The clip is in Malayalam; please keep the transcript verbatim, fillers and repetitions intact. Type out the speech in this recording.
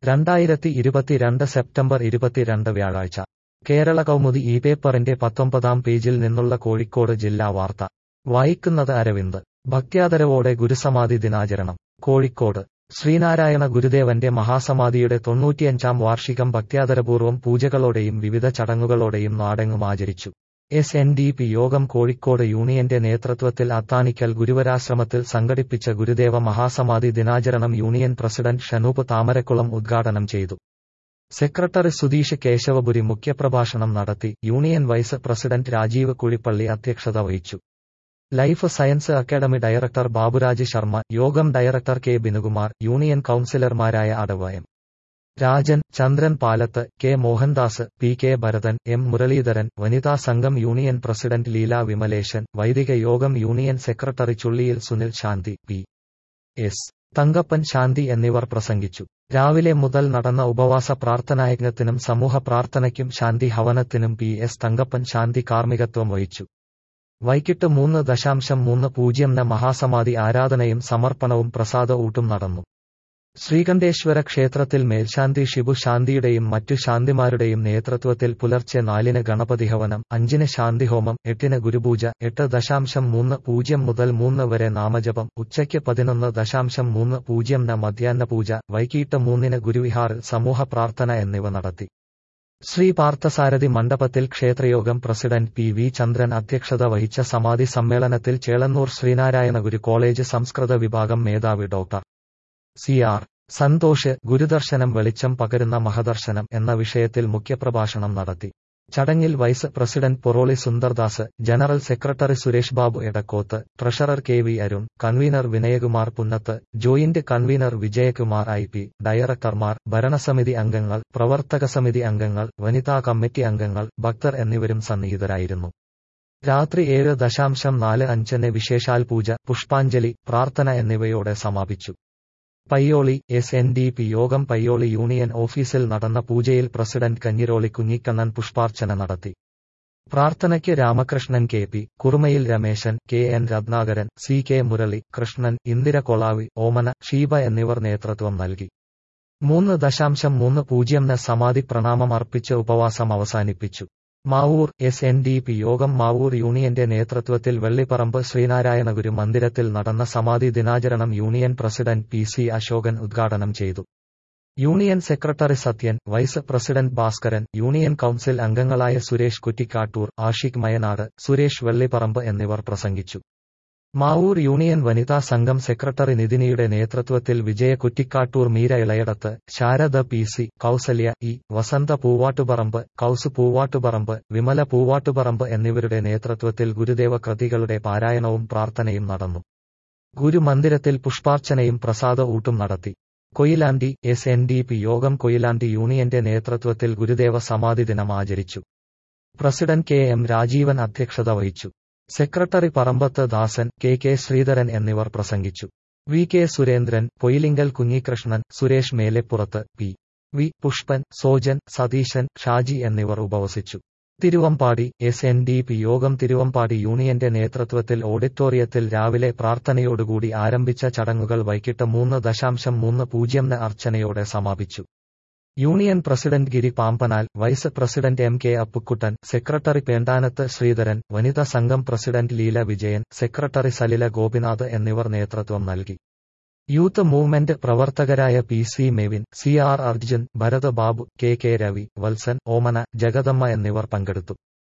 രണ്ടായിരത്തി ഇരുപത്തിരണ്ട് സെപ്റ്റംബർ ഇരുപത്തിരണ്ട് വ്യാഴാഴ്ച കേരള കൗമുദി ഈ പേപ്പറിന്റെ പത്തൊമ്പതാം പേജിൽ നിന്നുള്ള കോഴിക്കോട് ജില്ലാ വാർത്ത വായിക്കുന്നത് അരവിന്ദ്. ഭക്ത്യാദരവോടെ ഗുരുസമാധി ദിനാചരണം കോഴിക്കോട്. ശ്രീനാരായണ ഗുരുദേവന്റെ മഹാസമാധിയുടെ തൊണ്ണൂറ്റിയഞ്ചാം വാർഷികം ഭക്ത്യാദരപൂർവ്വം പൂജകളോടെയും വിവിധ ചടങ്ങുകളോടെയും നാടെങ്ങും ആചരിച്ചു. എസ് എൻ ഡി പി യോഗം കോഴിക്കോട് യൂണിയന്റെ നേതൃത്വത്തിൽ അത്താണിക്കൽ ഗുരുവരാശ്രമത്തിൽ സംഘടിപ്പിച്ച ഗുരുദേവ മഹാസമാധി ദിനാചരണം യൂണിയൻ പ്രസിഡന്റ് ഷനൂപ് താമരക്കുളം ഉദ്ഘാടനം ചെയ്തു. സെക്രട്ടറി സുധീഷ് കേശവപുരി മുഖ്യപ്രഭാഷണം നടത്തി. Union vice president Rajeev Kuzhippally അധ്യക്ഷത വഹിച്ചു. Life science academy director Baburaj Sharma, യോഗം ഡയറക്ടർ കെ ബിനുകുമാർ, യൂണിയൻ കൌൺസിലർമാരായ അടവ് M Rajan, Chandran Palath, K Mohandas, P K Bharathan, M Muraleedharan, വനിതാ സംഘം യൂണിയൻ പ്രസിഡന്റ് ലീല വിമലേശൻ, വൈദിക യോഗം union secretary Chulliyil Sunil Shanti, P S Thankappan Shanti എന്നിവർ പ്രസംഗിച്ചു. രാവിലെ മുതൽ നടന്ന ഉപവാസ പ്രാർത്ഥനായജ്ഞത്തിനും സമൂഹ പ്രാർത്ഥനയ്ക്കും ശാന്തി ഹവനത്തിനും പി എസ് തങ്കപ്പൻ ശാന്തി കാർമ്മികത്വം വഹിച്ചു. വൈകിട്ട് മൂന്ന് ദശാംശം മൂന്ന് പൂജ്യം ന് മഹാസമാധി ആരാധനയും സമർപ്പണവും പ്രസാദ ഊട്ടും നടന്നു. ശ്രീകണ്ഠേശ്വര ക്ഷേത്രത്തിൽ മേൽശാന്തി ഷിബു ശാന്തിയുടെയും മറ്റു ശാന്തിമാരുടെയും നേതൃത്വത്തിൽ പുലർച്ചെ നാലിന് ഗണപതി ഹവനം, അഞ്ചിന് ശാന്തിഹോമം, എട്ടിന് ഗുരുപൂജ, എട്ട് ദശാംശം മൂന്ന് പൂജ്യം മുതൽ മൂന്ന് വരെ നാമജപം, ഉച്ചയ്ക്ക് പതിനൊന്ന് ദശാംശം മൂന്ന് പൂജ്യം ന് മധ്യാഹ്ന പൂജ, വൈകിട്ട് മൂന്നിന് ഗുരുവിഹാറിൽ സമൂഹ പ്രാർത്ഥന എന്നിവ നടത്തി. ശ്രീ പാർത്ഥസാരഥി മണ്ഡപത്തിൽ ക്ഷേത്രയോഗം പ്രസിഡന്റ് പി വി ചന്ദ്രൻ അധ്യക്ഷത വഹിച്ച സമാധി സമ്മേളനത്തിൽ ചേളന്നൂർ ശ്രീനാരായണ ഗുരു കോളേജ് സംസ്കൃത വിഭാഗം മേധാവി ഡോക്ടർ സി ആർ സന്തോഷ് ഗുരുദർശനം വെളിച്ചം പകരുന്ന മഹദർശനം എന്ന വിഷയത്തിൽ മുഖ്യപ്രഭാഷണം നടത്തി. ചടങ്ങിൽ vice president Poroli Sundardas, general secretary Suresh Babu Edakkoth, treasurer K V Arun, convener Vinayakumar Punnath, joint convener Vijayakumar I P, ഡയറക്ടർമാർ, ഭരണസമിതി അംഗങ്ങൾ, പ്രവർത്തക സമിതി അംഗങ്ങൾ, വനിതാ കമ്മിറ്റി അംഗങ്ങൾ, ഭക്തർ എന്നിവരും സന്നിഹിതരായിരുന്നു. രാത്രി ഏഴ് ദശാംശം നാല് അഞ്ചിന് വിശേഷാൽ പൂജ, പുഷ്പാഞ്ജലി, പ്രാർത്ഥന എന്നിവയോടെ സമാപിച്ചു. Payyoli S N D P യോഗം പയ്യോളി യൂണിയൻ ഓഫീസിൽ നടന്ന പൂജയിൽ പ്രസിഡന്റ് കഞ്ഞിരോളി കുഞ്ഞിക്കണ്ണൻ പുഷ്പാർച്ചന നടത്തി. പ്രാർത്ഥനയ്ക്ക് Ramakrishnan K P, Kurumayil Rameshan, K N Ratnakaran, C K Murali, Krishnan, Indira Kolavi, Omana, Sheeba എന്നിവർ നേതൃത്വം നൽകി. മൂന്ന് ദശാംശം മൂന്ന് പൂജ്യം ന് സമാധി പ്രണാമം അർപ്പിച്ച് ഉപവാസം അവസാനിപ്പിച്ചു. Mavoor S N D P യോഗം മാവൂർ യൂണിയന്റെ നേതൃത്വത്തിൽ വെള്ളിപ്പറമ്പ് ശ്രീനാരായണ ഗുരു മന്ദിരത്തിൽ നടന്ന സമാധി ദിനാചരണം union president P C Ashokan ഉദ്ഘാടനം ചെയ്തു. Union secretary Sathyan, vice president Bhaskaran, union council അംഗങ്ങളായ സുരേഷ് കുറ്റിക്കാട്ടൂർ, ആഷിഖ് മയനാട്, സുരേഷ് വെള്ളിപ്പറമ്പ് എന്നിവർ പ്രസംഗിച്ചു. മാവൂർ യൂണിയൻ വനിതാ സംഘം സെക്രട്ടറി നിതിനിയുടെ നേതൃത്വത്തിൽ Vijaya Kuttikkattoor, Meera Elayadath, Sharada P C, Kausalya E, Vasantha Poovattuparamba, Kaus Poovattuparamba, Vimala Poovattuparamba എന്നിവരുടെ നേതൃത്വത്തിൽ ഗുരുദേവ കൃതികളുടെ പാരായണവും പ്രാർത്ഥനയും നടന്നു. ഗുരുമന്ദിരത്തിൽ പുഷ്പാർച്ചനയും പ്രസാദ ഊട്ടും നടത്തി. Koyilandy S N D P യോഗം കൊയിലാണ്ടി യൂണിയന്റെ നേതൃത്വത്തിൽ ഗുരുദേവ സമാധി ദിനം ആചരിച്ചു. പ്രസിഡന്റ് കെ എം രാജീവൻ അധ്യക്ഷത വഹിച്ചു. Secretary Parambath Dasan, K K Sreedharan എന്നിവർ പ്രസംഗിച്ചു. V K Surendran, Poyilinkal Kunhikrishnan, Suresh Meleppurath, P V Pushpan, Sojan, Satheesan, Shaji എന്നിവർ ഉപവസിച്ചു. Thiruvambadi S N D P യോഗം തിരുവമ്പാടി യൂണിയന്റെ നേതൃത്വത്തിൽ ഓഡിറ്റോറിയത്തിൽ രാവിലെ പ്രാർത്ഥനയോടുകൂടി ആരംഭിച്ച ചടങ്ങുകൾ വൈകിട്ട് മൂന്ന് ദശാംശം മൂന്ന് പൂജ്യം ന് അർച്ചനയോടെ സമാപിച്ചു. Union president Giri Pambanal, vice president M K Appukuttan, secretary Pendanath Sreedharan, വനിതാ സംഘം പ്രസിഡന്റ് ലീല വിജയൻ, സെക്രട്ടറി സലില ഗോപിനാഥ് എന്നിവർ നേതൃത്വം നൽകി. യൂത്ത് മൂവ്മെന്റ് പ്രവർത്തകരായ P C Mevin, C R Arjun, Bharath Babu, K K Ravi, Valsan, Omana, Jagadamma എന്നിവർ പങ്കെടുത്തു.